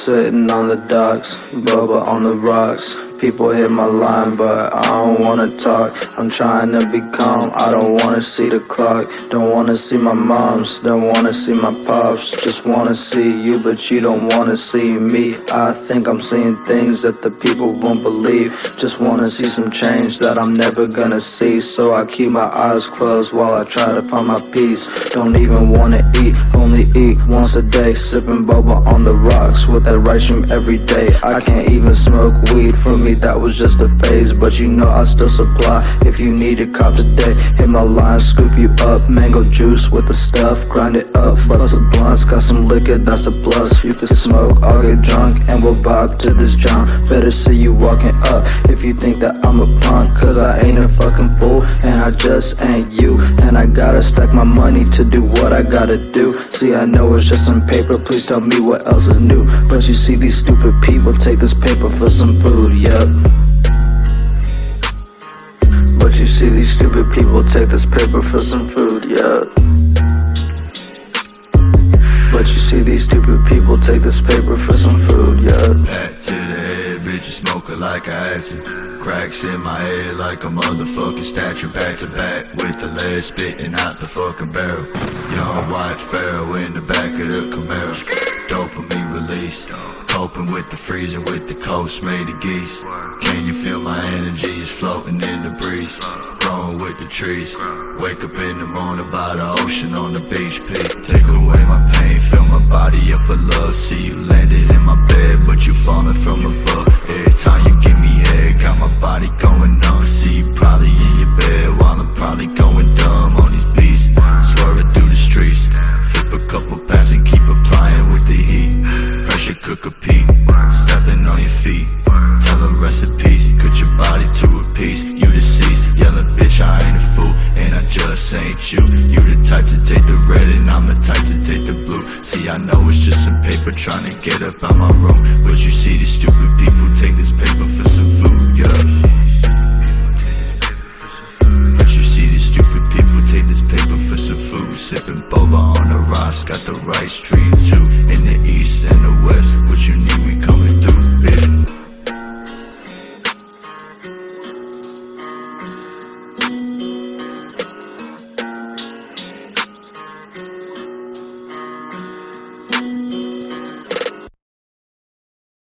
sitting on the docks, Bubba on the rocks. People hit my line, but I don't wanna talk. I'm trying to be calm, I don't wanna see the clock. Don't wanna see my moms, don't wanna see my pops. Just wanna see you, but you don't wanna see me. I think I'm seeing things that the people won't believe. Just wanna see some change that I'm never gonna see. So I keep my eyes closed while I try to find my peace. Don't even wanna eat, only eat once a day. Sipping boba on the rocks with that rice stream every day. I can't even smoke weed, for me that was just a phase. But you know I still supply if you need a cop today. Hit my line, scoop you up, mango juice with the stuff. Grind it up, bust the blunts, got some liquor, that's a plus. You can smoke, I'll get drunk, and we'll vibe to this jump. Better see you walking up if you think that I'm a punk. Cause I ain't a fucking fool, and I just ain't you. And I gotta stack my money to do what I gotta do. See, I know it's just some paper, please tell me what else is new. But you see these stupid people take this paper for some food, yep. But you see these stupid people take this paper for some food, yeah. But you see these stupid people take this paper for some food, yeah. Back to the head, bitch, you smoking like I had to. Cracks in my head like a motherfucking statue. Back to back with the lead spitting out the fucking barrel. Young white Pharaoh in the back of the Camaro. Dopamine release. Coping with the freezing with the coast made of geese. Can you feel my energy is floating in the breeze? Growing with the trees. Wake up in the morning by the ocean on the beach. Take away my pain, fill my body up with love. See you landed in my bed, but you falling from above. Every time you give me head, got my body going numb. See you probably in your bed while I'm probably going dumb on these beats. Swerving through the streets. Flip a couple packs and keep applying with the heat. Pressure cooker peak, stepping on your feet. Tell them rest in peace, cut your body to a piece. You deceased, yelling bitch I ain't a fool, and I just ain't you. You the type to take the red and I'm the type to take the blue. See I know it's just some paper trying to get up out my room, but you see